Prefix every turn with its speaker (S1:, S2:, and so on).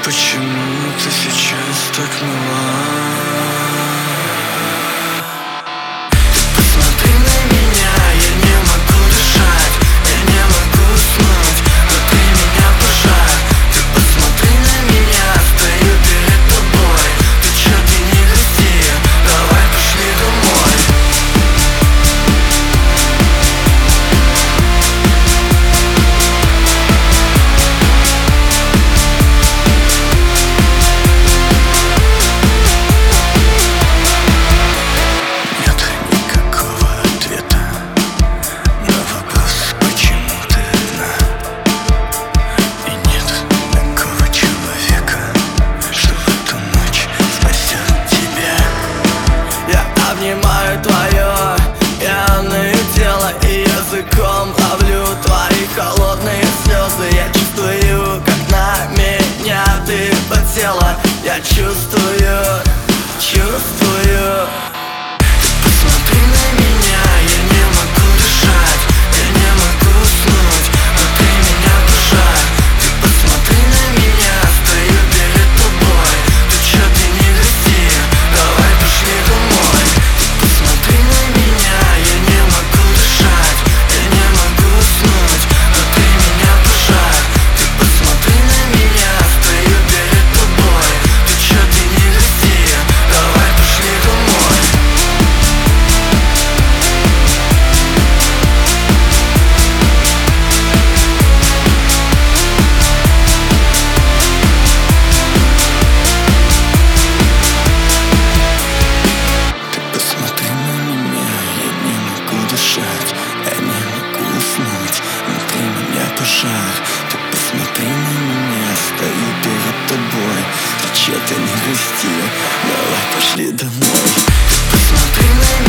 S1: Почему ты сейчас так мила? Посмотри на меня, я не могу дышать, я не могу уснуть, внутри меня пожар. Ты посмотри на меня, стою перед тобой. Ты чё, ты не грусти, давай пошли домой. Обнимаю твое пьяное тело и языком ловлю твои холодные слезы. Я чувствую, как на меня ты подсела. Я чувствую. Посмотри на меня, я не могу дышать, я не могу уснуть, внутри меня пожар. Ты посмотри на меня, стою перед тобой. Ты чё, ты не грусти, давай пошли домой. Посмотри на меня, я не могу дышать, я не могу уснуть, внутри меня пожар. Ты посмотри на меня, стою перед тобой. Ты чё, ты не грусти, давай пошли домой. Ты посмотри на меня, я не могу дышать, я не могу уснуть, внутри меня пожар. Ты посмотри на меня, стою перед тобой. Ты чё, ты не грусти, давай пошли домой. Ты посмотри на меня.